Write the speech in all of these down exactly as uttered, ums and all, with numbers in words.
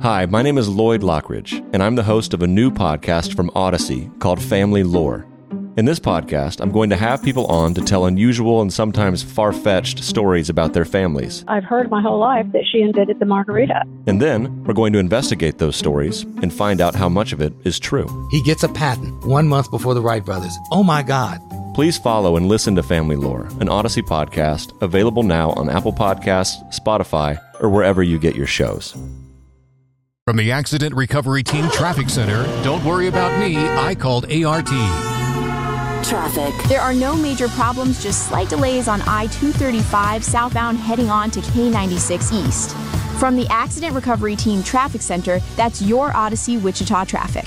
Hi, my name is Lloyd Lockridge, and I'm the host of a new podcast from Odyssey called Family Lore. In this podcast, I'm going to have people on to tell unusual and sometimes far-fetched stories about their families. I've heard my whole life that she invented the margarita. And then, we're going to investigate those stories and find out how much of it is true. He gets a patent one month before the Wright brothers. Oh my God. Please follow and listen to Family Lore, an Odyssey podcast, available now on Apple Podcasts, Spotify, or wherever you get your shows. From the Accident Recovery Team Traffic Center, don't worry about me, I called A R T. Traffic. There are no major problems, just slight delays on I two thirty-five southbound heading on to K ninety-six East. From the Accident Recovery Team Traffic Center, that's your Odyssey Wichita traffic.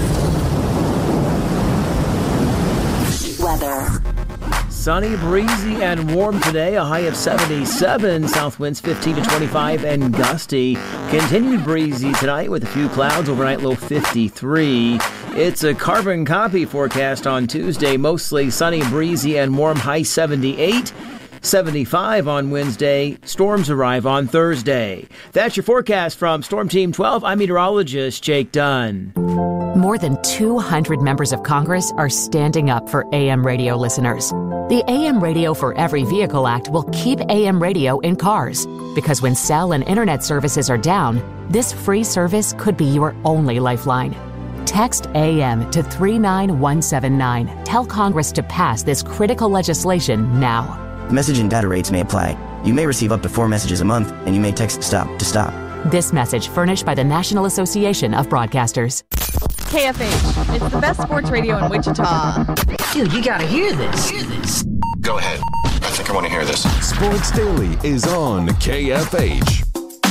Weather. Sunny, breezy, and warm today. A high of seventy-seven. South winds fifteen to twenty-five and gusty. Continued breezy tonight with a few clouds. Overnight low fifty-three. It's a carbon copy forecast on Tuesday. Mostly sunny, breezy, and warm. High seventy-eight. seventy-five on Wednesday. Storms arrive on Thursday. That's your forecast from Storm Team twelve. I'm meteorologist Jake Dunn. More than two hundred members of Congress are standing up for A M radio listeners. The A M Radio for Every Vehicle Act will keep A M radio in cars, because when cell and internet services are down, this free service could be your only lifeline. Text A M to three nine one seven nine. Tell Congress to pass this critical legislation now. Message and data rates may apply. You may receive up to four messages a month, and you may text STOP to stop. This message furnished by the National Association of Broadcasters. K F H, it's the best sports radio in Wichita. Dude, you gotta hear this. Hear this. Go ahead. I think I want to hear this. Sports Daily is on K F H.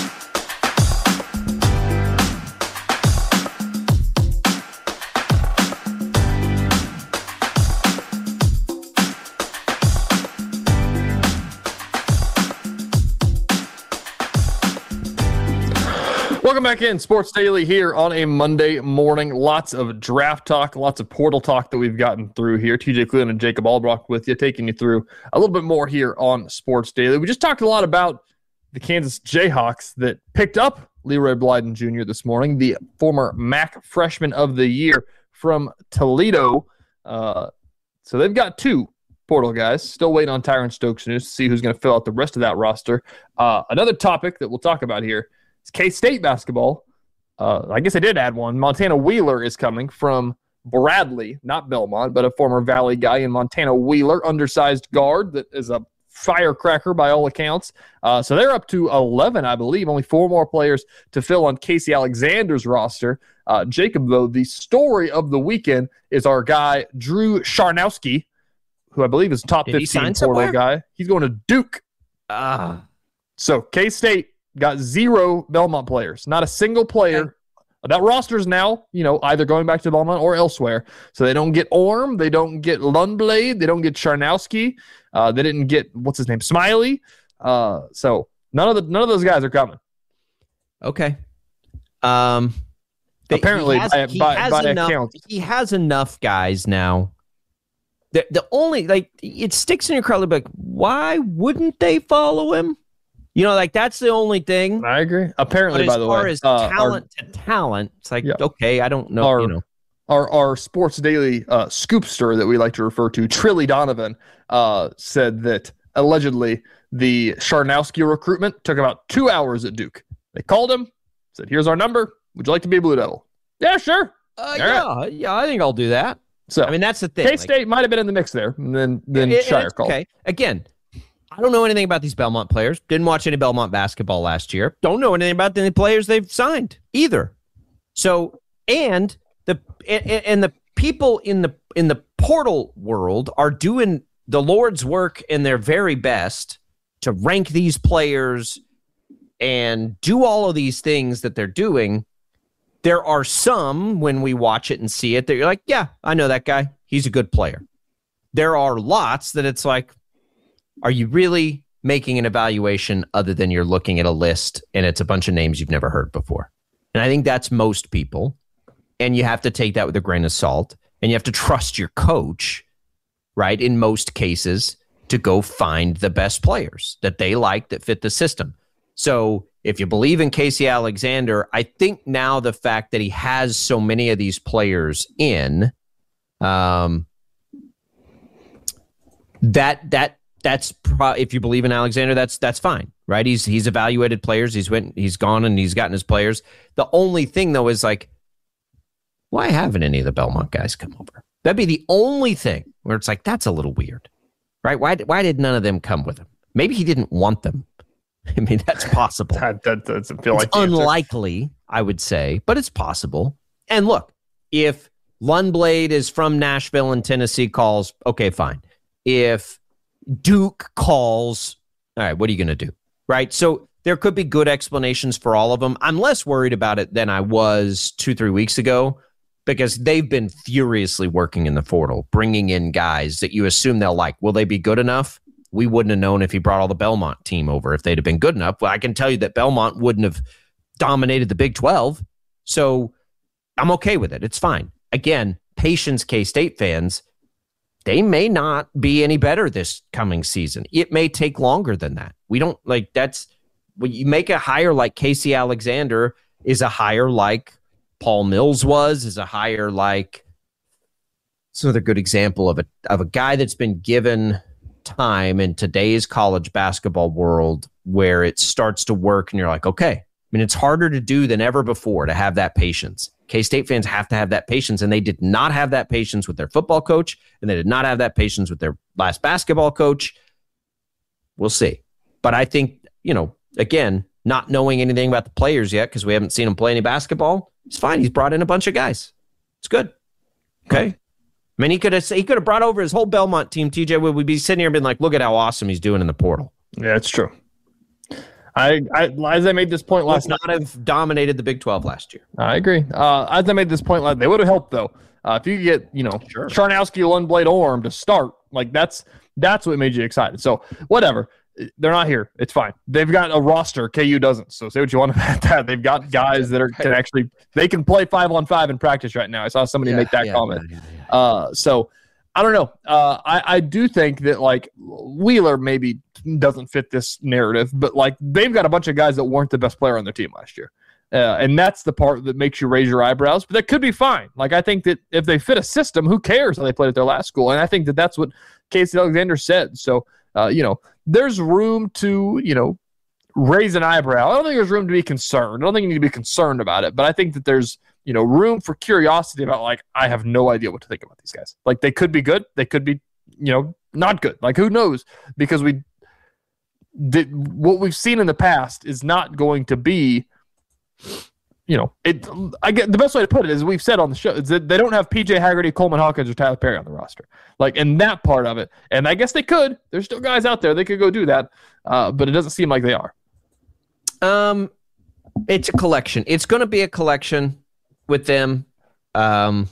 Welcome back in. Sports Daily here on a Monday morning. Lots of draft talk, lots of portal talk that we've gotten through here. T J Cleland and Jacob Albrock with you, taking you through a little bit more here on Sports Daily. We just talked a lot about the Kansas Jayhawks that picked up Leroy Blyden Junior this morning, the former M A C Freshman of the Year from Toledo. Uh, so they've got two portal guys. Still waiting on Tyron Stokes news to see who's going to fill out the rest of that roster. Uh, another topic that we'll talk about here, it's K-State basketball. Uh, I guess I did add one. Montana Wheeler is coming from Bradley, not Belmont, but a former Valley guy in Montana Wheeler, undersized guard that is a firecracker by all accounts. Uh, so they're up to eleven, I believe. Only four more players to fill on Casey Alexander's roster. Uh, Jacob, though, the story of the weekend is our guy, Drew Charnowski, who I believe is top did fifteen portal guy. He's going to Duke. Ah. So K-State got zero Belmont players, not a single player. Okay. That roster is now, you know, either going back to Belmont or elsewhere. So they don't get Orm, they don't get Lundblade, they don't get Charnowski, uh, they didn't get what's his name, Smiley. Uh, so none of the none of those guys are coming. Okay. Um, apparently, has, by, by, by enough, account, he has enough guys now. The the only like it sticks in your craw, like why wouldn't they follow him? You know, like that's the only thing. I agree. Apparently, but by the way, way, as far as uh, talent our, to talent, it's like, yeah. okay, I don't know. Our, you know, our, our Sports Daily uh, scoopster that we like to refer to, Trilly Donovan, uh, said that allegedly the Charnowski recruitment took about two hours at Duke. They called him, said, "Here's our number. Would you like to be a Blue Devil?" Yeah, sure. Uh, yeah, right. yeah, I think I'll do that. So, I mean, that's the thing. K-State like, might have been in the mix there, and then then it, Shire called. Okay, again. I don't know anything about these Belmont players. Didn't watch any Belmont basketball last year. Don't know anything about any players they've signed either. So, and the and, and the people in the in the portal world are doing the Lord's work in their very best to rank these players and do all of these things that they're doing. There are some, when we watch it and see it, that you're like, yeah, I know that guy. He's a good player. There are lots that it's like, are you really making an evaluation other than you're looking at a list and it's a bunch of names you've never heard before? And I think that's most people. And you have to take that with a grain of salt. And you have to trust your coach, right, in most cases, to go find the best players that they like that fit the system. So if you believe in Casey Alexander, I think now the fact that he has so many of these players in, um, that that that's pro- if you believe in Alexander, that's that's fine, right? He's he's evaluated players. He's went, he's gone, and he's gotten his players. The only thing though is like, why haven't any of the Belmont guys come over? That'd be the only thing where it's like, that's a little weird, right? Why why did none of them come with him? Maybe he didn't want them. I mean, that's possible. that, that doesn't feel it's like the unlikely, answer. I would say, but it's possible. And look, if Lundblade is from Nashville and Tennessee calls, okay, fine. If Duke calls, all right, what are you going to do? Right? So there could be good explanations for all of them. I'm less worried about it than I was two, three weeks ago because they've been furiously working in the portal, bringing in guys that you assume they'll like. Will they be good enough? We wouldn't have known if he brought all the Belmont team over if they'd have been good enough. Well, I can tell you that Belmont wouldn't have dominated the Big twelve. So I'm okay with it. It's fine. Again, patience, K-State fans, they may not be any better this coming season. It may take longer than that. We don't like that's when you make a hire like Casey Alexander is a hire like Paul Mills was, is a hire like it's another good example of a of a guy that's been given time in today's college basketball world where it starts to work and you're like, okay. I mean, it's harder to do than ever before to have that patience. K-State fans have to have that patience, and they did not have that patience with their football coach, and they did not have that patience with their last basketball coach. We'll see. But I think, you know, again, not knowing anything about the players yet because we haven't seen them play any basketball, it's fine. He's brought in a bunch of guys. It's good. Okay? I mean, he could have he could have brought over his whole Belmont team. T J, would we be sitting here and been like, look at how awesome he's doing in the portal? Yeah, it's true. I, I as I made this point last night, not have dominated the Big twelve last year. I agree. Uh, as I made this point last, they would have helped though. Uh, if you could get, you know, sure. Charnowski, Lundblade, Orm to start, like that's that's what made you excited. So whatever, they're not here. It's fine. They've got a roster. K U doesn't. So say what you want about that. They've got guys that are can actually they can play five on five in practice right now. I saw somebody yeah, make that yeah, comment. Yeah, yeah, yeah. Uh, so. I don't know. Uh, I, I do think that, like, Wheeler maybe doesn't fit this narrative, but, like, they've got a bunch of guys that weren't the best player on their team last year. Uh, and that's the part that makes you raise your eyebrows, but that could be fine. Like, I think that if they fit a system, who cares how they played at their last school? And I think that that's what Casey Alexander said. So, uh, you know, there's room to, you know, raise an eyebrow. I don't think there's room to be concerned. I don't think you need to be concerned about it, but I think that there's, you know, room for curiosity about, like, I have no idea what to think about these guys. Like, they could be good. They could be, you know, not good. Like, who knows? Because we did what we've seen in the past is not going to be, you know, it. I get the best way to put it is we've said on the show is that they don't have P J Haggerty, Coleman Hawkins, or Tyler Perry on the roster. Like, and that part of it. And I guess they could. There's still guys out there. They could go do that. Uh, but it doesn't seem like they are. Um, it's a collection. It's going to be a collection. With them, um,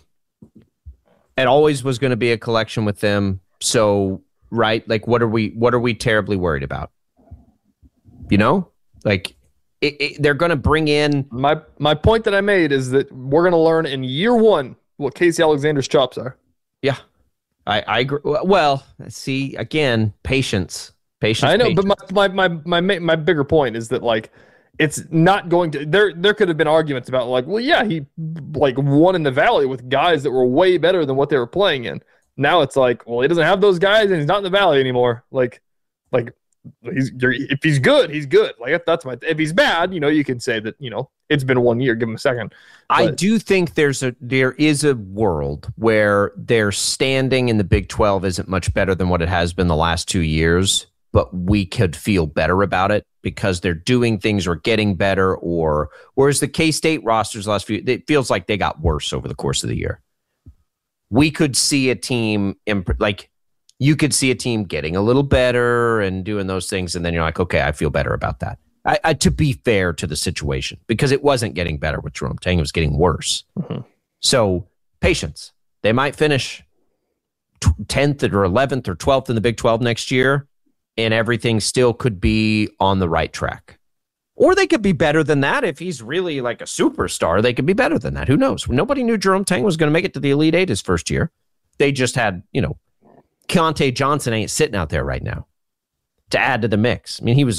it always was going to be a collection with them. So, right, like, what are we? What are we terribly worried about? You know, like it, it, they're going to bring in. My my point that I made is that we're going to learn in year one what Casey Alexander's chops are. Yeah, I I agree. Well, see again, patience, patience. I know, patience. but my my my my my bigger point is that, like, it's not going to there there could have been arguments about, like, well, yeah, he like won in the Valley with guys that were way better than what they were playing in. Now it's like, well, he doesn't have those guys and he's not in the Valley anymore. Like like he's you're, if he's good, he's good. Like, that's my if he's bad, you know, you can say that, you know, it's been one year, give him a second. But I do think there's a there is a world where their standing in the Big twelve isn't much better than what it has been the last two years, but we could feel better about it because they're doing things or getting better, or whereas the K-State rosters last few, it feels like they got worse over the course of the year. We could see a team, imp- like you could see a team getting a little better and doing those things, and then you're like, okay, I feel better about that. I, I, to be fair to the situation, because it wasn't getting better with Jerome Tang, it was getting worse. Mm-hmm. So patience. They might finish tenth or eleventh or twelfth in the Big twelve next year, and everything still could be on the right track. Or they could be better than that. If he's really like a superstar, they could be better than that. Who knows? Nobody knew Jerome Tang was going to make it to the Elite Eight his first year. They just had, you know, Keontae Johnson ain't sitting out there right now to add to the mix. I mean, he was a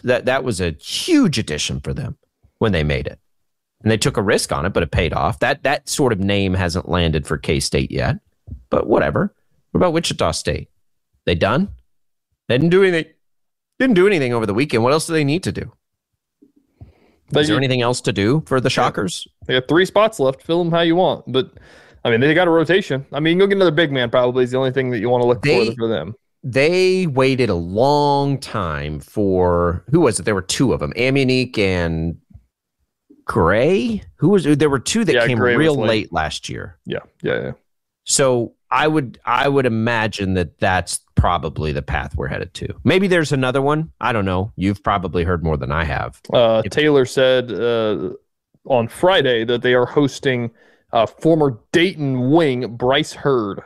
that that was a huge addition for them when they made it. And they took a risk on it, but it paid off. That that sort of name hasn't landed for K-State yet, but whatever. What about Wichita State? They done? They didn't do anything. Didn't do anything over the weekend. What else do they need to do? They, Is there anything else to do for the Shockers? They got three spots left. Fill them how you want. But, I mean, they got a rotation. I mean, you can go get another big man probably is the only thing that you want to look they, for for them. They waited a long time for, who was it? There were two of them, Amunique and Gray. Who was there were two that yeah, came Gray real late. late last year. Yeah, yeah, yeah. So I would I would imagine that that's probably the path we're headed to. Maybe there's another one. I don't know. You've probably heard more than I have. Uh, Taylor said uh, on Friday that they are hosting uh, former Dayton wing Bryce Hurd.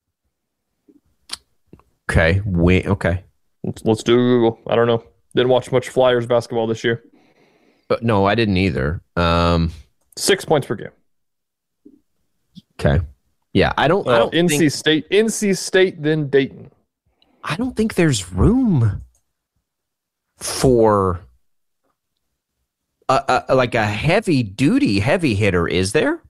Okay, wing. Okay, let's, let's do Google. I don't know. Didn't watch much Flyers basketball this year. But no, I didn't either. Um, Six points per game. Okay. Yeah, I don't. Uh, I don't N C think, State, N C State, then Dayton. I don't think there's room for a, a, like a heavy duty heavy hitter. Is there?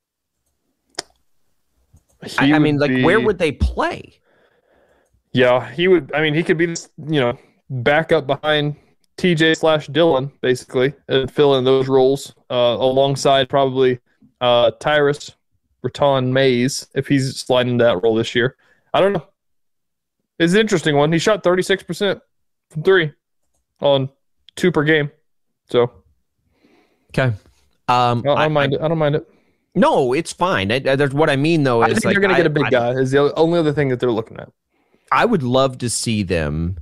I, I mean, like, be, where would they play? Yeah, he would. I mean, he could be, you know, back up behind T J slash Dylan, basically, and fill in those roles uh, alongside probably uh, Tyrus Raton Mays if he's sliding into that role this year. I don't know. It's an interesting one. He shot thirty-six percent from three on two per game. So, okay. Um, I, I don't mind I, it. I don't mind it. No, it's fine. I, I, what I mean, though, is I think like, they're going to get a big I, guy. Is the only other thing that they're looking at. I would love to see them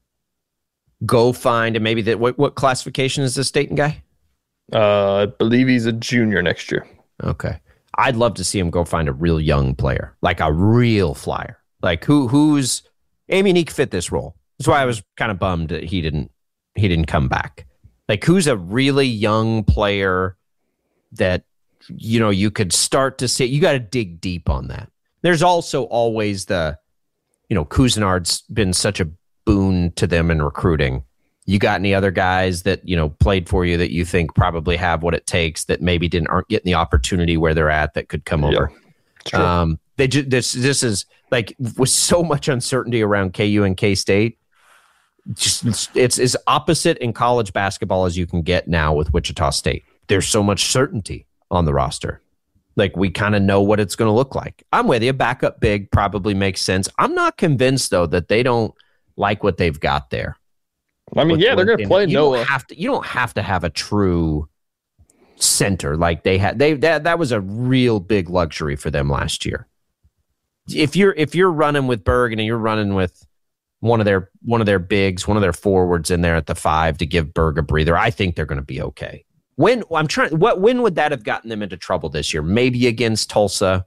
go find, and maybe that. What, what classification is this Dayton guy? Uh, I believe he's a junior next year. Okay. I'd love to see him go find a real young player, like a real flyer. Like who who's Amunique fit this role. That's why I was kind of bummed that he didn't he didn't come back. Like who's a really young player that you know you could start to see. You got to dig deep on that. There's also always the, you know, Couisnard's been such a boon to them in recruiting. You got any other guys that, you know, played for you that you think probably have what it takes that maybe didn't aren't getting the opportunity where they're at that could come over? Yeah, um, they just this this is like with so much uncertainty around K U and K State. Just it's, it's as opposite in college basketball as you can get now with Wichita State. There's so much certainty on the roster. Like we kind of know what it's going to look like. I'm with you. Backup big probably makes sense. I'm not convinced though that they don't like what they've got there. I mean, yeah, they're going to play you Noah. Don't have to, you don't have to have a true center like they had. They that that was a real big luxury for them last year. If you're if you're running with Bergen and you're running with one of their one of their bigs, one of their forwards in there at the five to give Berg a breather, I think they're going to be okay. When I'm trying, what when would that have gotten them into trouble this year? Maybe against Tulsa.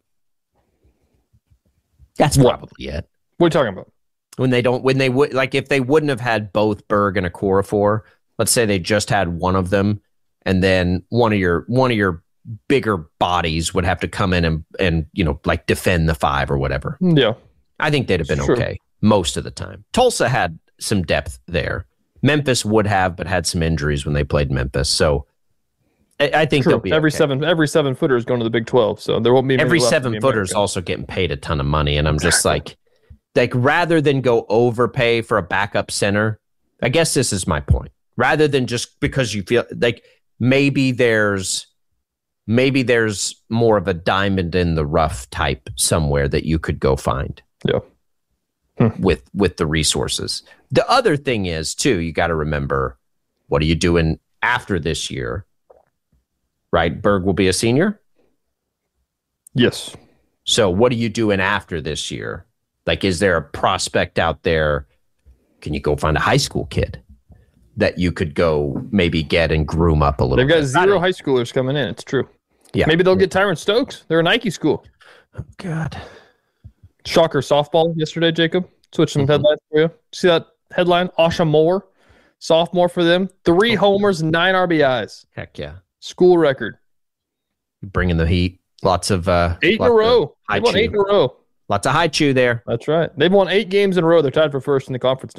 That's probably it. What are you talking about? When they don't, when they would, like if they wouldn't have had both Berg and Okorafor, let's say they just had one of them, and then one of your one of your bigger bodies would have to come in and and you know like defend the five or whatever. Yeah, I think they'd have been True. okay most of the time. Tulsa had some depth there. Memphis would have, but had some injuries when they played Memphis. So I, I think True. they'll be every okay. seven every seven footer is going to the Big twelve, so there won't be every seven footer is also getting paid a ton of money, and I'm just like. Like, rather than go overpay for a backup center, I guess this is my point. Rather than just because you feel like maybe there's maybe there's more of a diamond in the rough type somewhere that you could go find. Yeah. Hmm. With with the resources. The other thing is, too, you got to remember, what are you doing after this year? Right? Berg will be a senior? Yes. So what are you doing after this year? Like, is there a prospect out there? Can you go find a high school kid that you could go maybe get and groom up a little They've got bit? zero high schoolers coming in. It's true. Yeah. Maybe they'll get Tyron Stokes. They're a Nike school. Oh, God. Shocker softball yesterday, Jacob. Switching Mm-hmm. the headlines for you. See that headline? Asha Moore, sophomore for them. Three homers, nine R B Is. Heck yeah. School record. Bringing the heat. Lots of... Uh, eight in a row. They won eight in a row. Lots of high chew there. That's right. They've won eight games in a row. They're tied for first in the conference now.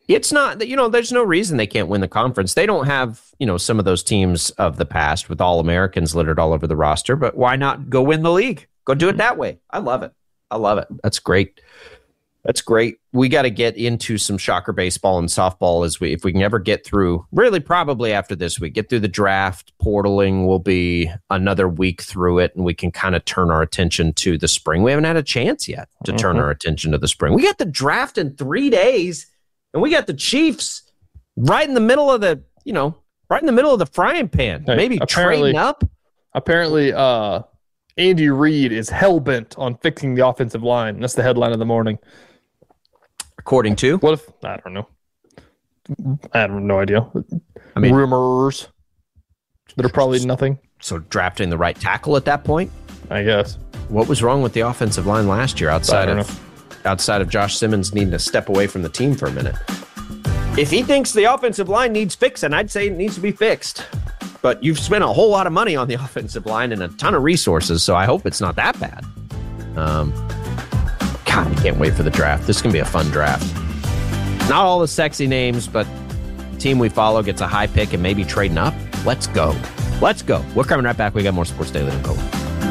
It's not, you know, there's no reason they can't win the conference. They don't have, you know, some of those teams of the past with all Americans littered all over the roster, but why not go win the league? Go do it that way. I love it. I love it. That's great. That's great. We got to get into some Shocker baseball and softball as we, if we can ever get through, really probably after this week, get through the draft. Portaling will be another week through it, and we can kind of turn our attention to the spring. We haven't had a chance yet to mm-hmm. turn our attention to the spring. We got the draft in three days, and we got the Chiefs right in the middle of the, you know, right in the middle of the frying pan. Hey, maybe trading up. Apparently, uh, Andy Reid is hell-bent on fixing the offensive line. That's the headline of the morning. According to? What if, I don't know. I have no idea. I mean, rumors that are probably nothing. So drafting the right tackle at that point? I guess. What was wrong with the offensive line last year outside of know. outside of Josh Simmons needing to step away from the team for a minute? If he thinks the offensive line needs fixing, I'd say it needs to be fixed. But you've spent a whole lot of money on the offensive line and a ton of resources, so I hope it's not that bad. Um, God, I can't wait for the draft. This is going to be a fun draft. Not all the sexy names, but the team we follow gets a high pick and maybe trading up. Let's go. Let's go. We're coming right back. We got more Sports Daily to go.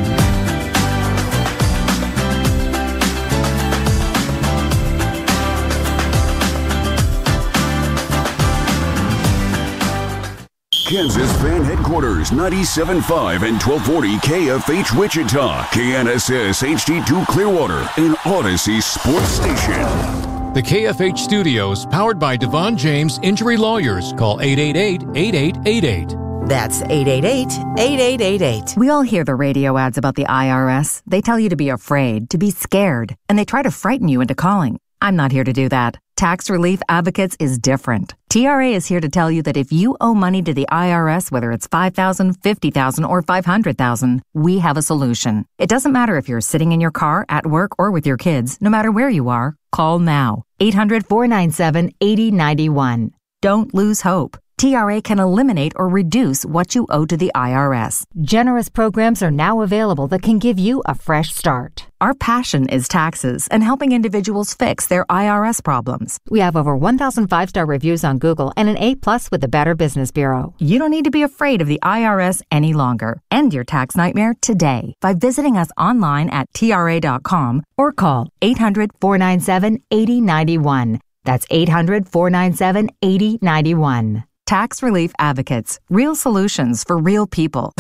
Kansas Fan Headquarters, ninety-seven point five and twelve forty K F H Wichita, K N S S H D two Clearwater, and Odyssey Sports Station. The K F H Studios, powered by Devon James Injury Lawyers. Call eight eight eight, eight eight eight eight. That's eight eight eight, eight eight eight eight. We all hear the radio ads about the I R S. They tell you to be afraid, to be scared, and they try to frighten you into calling. I'm not here to do that. Tax Relief Advocates is different. T R A is here to tell you that if you owe money to the I R S, whether it's five thousand dollars, fifty thousand dollars, or five hundred thousand dollars, we have a solution. It doesn't matter if you're sitting in your car, at work, or with your kids. No matter where you are, call now. eight hundred, four nine seven, eight zero nine one. Don't lose hope. T R A can eliminate or reduce what you owe to the I R S. Generous programs are now available that can give you a fresh start. Our passion is taxes and helping individuals fix their I R S problems. We have over one thousand five-star reviews on Google and an A plus with the Better Business Bureau. You don't need to be afraid of the I R S any longer. End your tax nightmare today by visiting us online at T R A dot com or call eight hundred, four nine seven, eight zero nine one. That's eight hundred, four nine seven, eight zero nine one. Tax Relief Advocates. Real solutions for real people.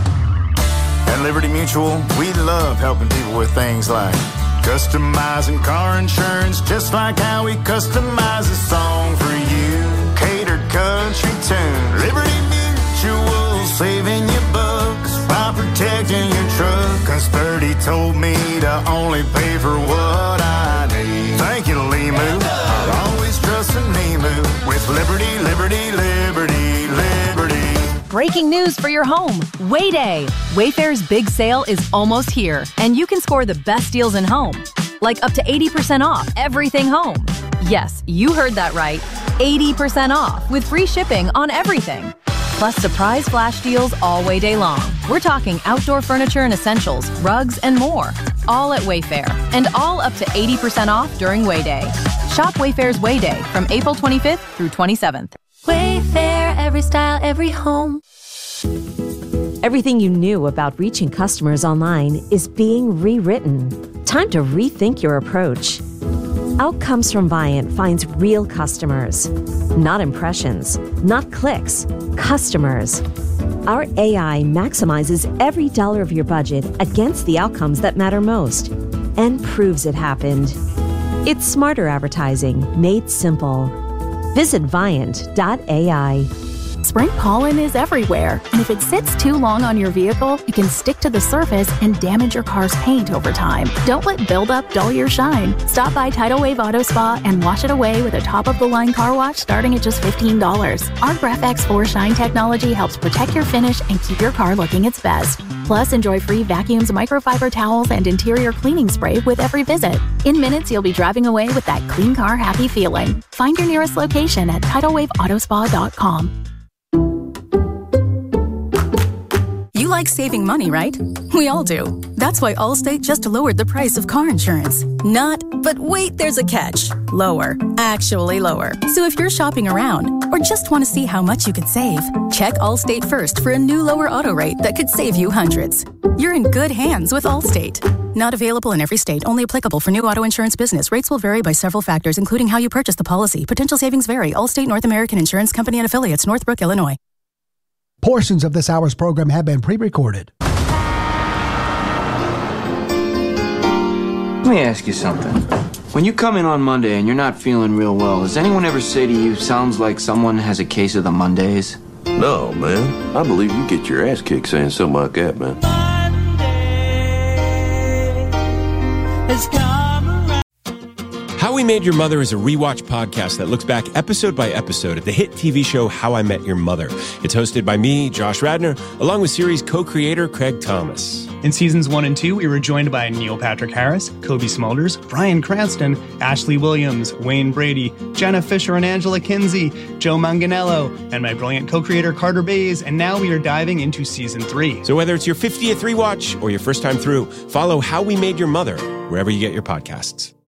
At Liberty Mutual, we love helping people with things like customizing car insurance, just like how we customize a song for you. Catered country tune. Liberty Mutual, saving you bucks by protecting your truck. Cause thirty told me to only pay for what I need. Thank you, Limu. I'll always trust in Limu with Liberty, Liberty, Liberty, Liberty. Breaking news for your home. Wayday. Wayfair's big sale is almost here, and you can score the best deals in home. Like up to eighty percent off everything home. Yes, you heard that right. eighty percent off with free shipping on everything. Plus surprise flash deals all Wayday long. We're talking outdoor furniture and essentials, rugs, and more. All at Wayfair, and all up to eighty percent off during Wayday. Shop Wayfair's Wayday from April twenty-fifth through twenty-seventh. Wayfair, every style, every home. Everything you knew about reaching customers online is being rewritten. Time to rethink your approach. Outcomes from Viant finds real customers, not impressions, not clicks, customers. Our A I maximizes every dollar of your budget against the outcomes that matter most and proves it happened. It's smarter advertising made simple. Visit Viant dot A I. Spring pollen is everywhere, and if it sits too long on your vehicle, it can stick to the surface and damage your car's paint over time. Don't let buildup dull your shine. Stop by Tidal Wave Auto Spa and wash it away with a top-of-the-line car wash starting at just fifteen dollars. Our Graph X four Shine technology helps protect your finish and keep your car looking its best. Plus, enjoy free vacuums, microfiber towels, and interior cleaning spray with every visit. In minutes, you'll be driving away with that clean car happy feeling. Find your nearest location at tidal wave auto spa dot com. You like saving money, right? We all do. That's why Allstate just lowered the price of car insurance. Not, but wait, there's a catch. Lower. Actually lower. So if you're shopping around or just want to see how much you could save, check Allstate first for a new lower auto rate that could save you hundreds. You're in good hands with Allstate. Not available in every state. Only applicable for new auto insurance business. Rates will vary by several factors, including how you purchase the policy. Potential savings vary. Allstate North American Insurance Company and affiliates, Northbrook, Illinois. Portions of this hour's program have been pre-recorded. Let me ask you something. When you come in on Monday and you're not feeling real well, does anyone ever say to you, sounds like someone has a case of the Mondays? No, man. I believe you get your ass kicked saying something like that, man. How We Made Your Mother is a rewatch podcast that looks back episode by episode at the hit T V show How I Met Your Mother. It's hosted by me, Josh Radnor, along with series co-creator Craig Thomas. In seasons one and two, we were joined by Neil Patrick Harris, Kobe Smulders, Bryan Cranston, Ashley Williams, Wayne Brady, Jenna Fisher and Angela Kinsey, Joe Manganiello, and my brilliant co-creator Carter Bays, and now we are diving into season three. So whether it's your fiftieth rewatch or your first time through, follow How We Made Your Mother wherever you get your podcasts.